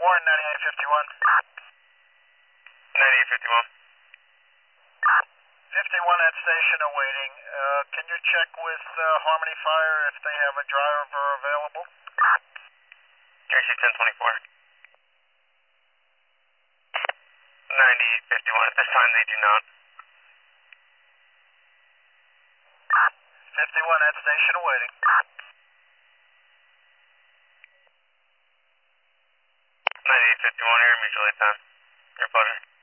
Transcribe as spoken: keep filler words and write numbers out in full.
Warren, ninety-eight fifty-one. ninety-eight fifty-one. fifty-one at station awaiting. Uh, can you check with uh, Harmony Fire if they have a driver available? J C ten twenty-four. ninety-eight fifty-one. At this time, they do not. fifty-one at station awaiting. ninety-eight fifty-one here, mutual aid time. Your pleasure.